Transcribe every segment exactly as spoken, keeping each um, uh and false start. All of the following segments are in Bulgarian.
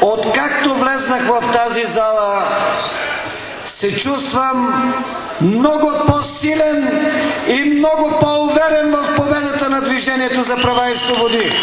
Откакто влезнах в тази зала, се чувствам много по-силен и много по-уверен в победата на Движението за права и свободи.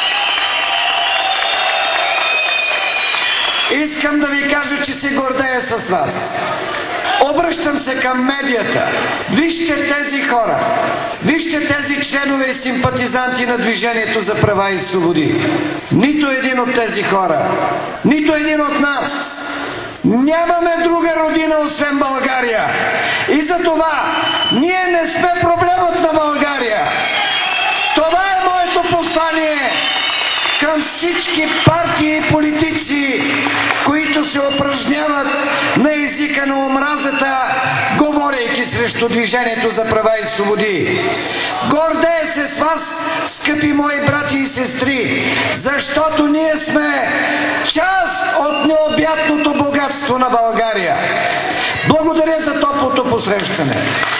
Искам да ви кажа, че се гордея с вас. Обръщам се към медията. Вижте тези хора. Вижте тези членове и симпатизанти на Движението за права и свободи. Нито един от тези хора, нито един от нас нямаме друга родина, освен България. И за това ние не сме проблемът на България. Това е моето послание към всички партии и политици, които се упражняват на езика на омразата, говорейки срещу Движението за права и свободи. Гордея се с вас, скъпи мои брати и сестри, защото ние сме част от необятното богатство на България. Благодаря за топлото посрещане.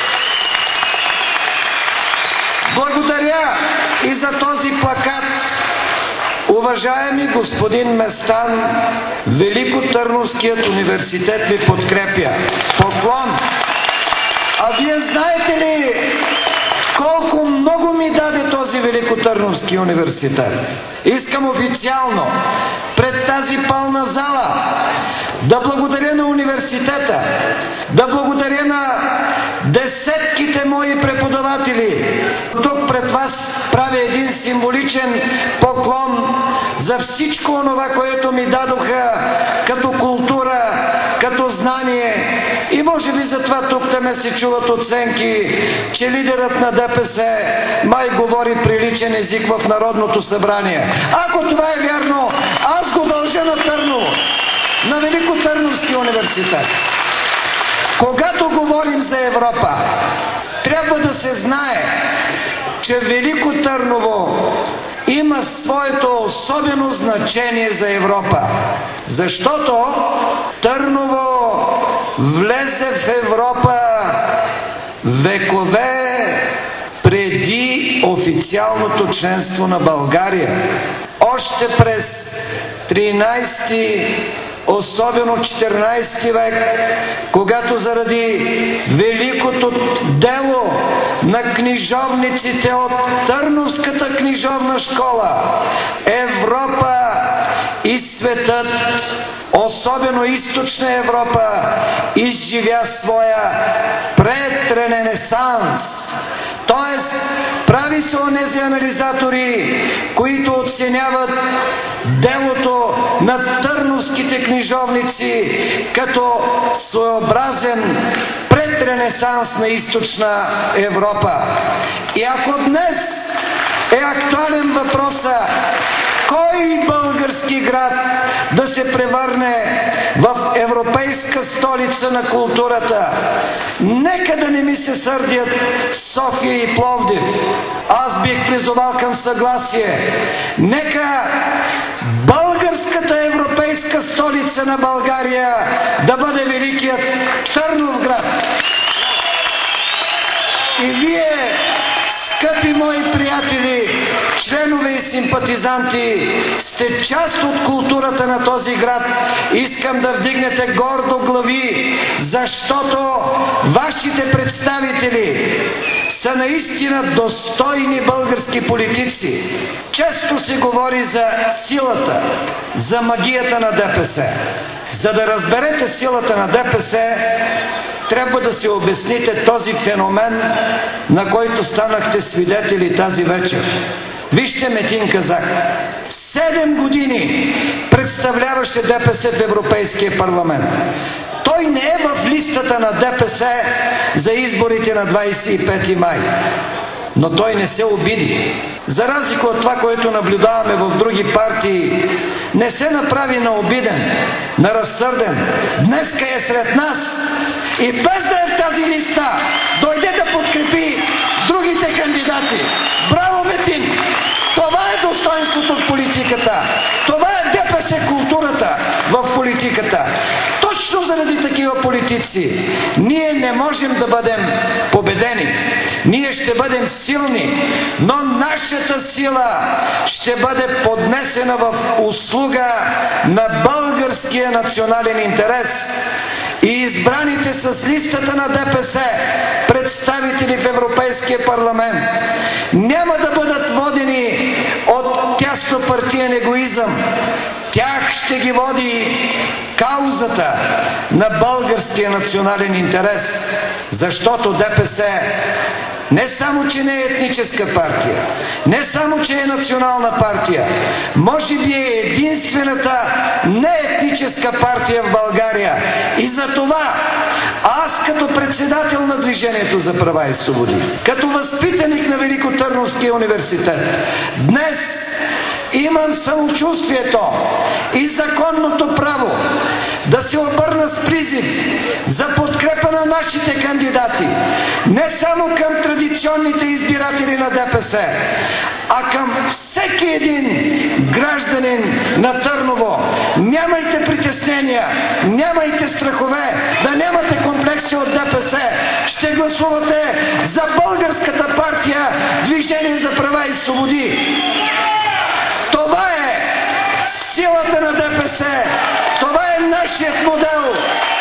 Благодаря и за този плакат. Уважаеми господин Местан, Великотърновският университет ви подкрепя. Поклон! А вие знаете ли колко много ми даде този Великотърновски университет? Искам официално пред тази пълна зала да благодаря на университета, да благодаря на десетките мои преподаватели. Тук пред вас правя един символичен поклон за всичко онова, което ми дадоха като култура, като знание. И може би затова тук ме се чуват оценки, че лидерът на ДПС май говори приличен език в Народното събрание. Ако това е вярно, аз го дължа на Търново, на Великотърновски университет. Когато говорим за Европа, трябва да се знае, че Велико Търново има своето особено значение за Европа. Защото Търново влезе в Европа векове преди официалното членство на България. Още през тринайсети, особено четиринайсети век, когато заради великото дело на книжовниците от Търновската книжовна школа, Европа и светът, особено източна Европа, изживя своя предренесанс. Тоест, прави са онези анализатори, които оценяват делото на търновските книжовници като своеобразен предренесанс на източна Европа. И ако днес е актуален въпроса кой български град да се превърне в европейска столица на културата, нека да не ми се сърдят София и Пловдив. Аз бих призовал към съгласие. Нека българската европейска столица на България да бъде великият Търновград. И вие, скъпи мои приятели, членове и симпатизанти, сте част от културата на този град. Искам да вдигнете гордо глави, защото вашите представители са наистина достойни български политици. Често се говори за силата, за магията на ДПС. За да разберете силата на ДПС, трябва да си обясните този феномен, на който станахте свидетели тази вечер. Вижте Метин Казак. Седем години представляваше ДПС в Европейския парламент. Той не е в листата на ДПС за изборите на двайсет и пети май. Но той не се обиди. За разлика от това, което наблюдаваме в други партии, не се направи на обиден, на разсърден. Днеска е сред нас и без да е в тази листа, дойде да подкрепи другите кандидати. Браво, Метин! Това е достоинството в политиката. Това е ДПС културата в политиката. Точно заради такива политици ние не можем да бъдем победени. Ние ще бъдем силни, но нашата сила ще бъде поднесена в услуга на България. българския национален интерес. И избраните с листата на ДПС представители в Европейския парламент няма да бъдат водени от тяснопартиен егоизъм. Тях ще ги води каузата на българския национален интерес. Защото ДПС не само, че не е етническа партия, не само, че е национална партия, може би е единствената неетническа партия в България. И за това аз като председател на Движението за права и свободи, като възпитаник на Великотърновския университет, днес имам самочувствието и законното право да се обърна с призив за подкрепа на нашите кандидати, не само към традиционните избиратели на ДПС, а към всеки един гражданин на Търново. Нямайте притеснения, нямайте страхове, да нямате комплекси от ДПС. Ще гласувате за българската партия Движение за права и свободи. Това е силата на ДПС. Това е нашият модел.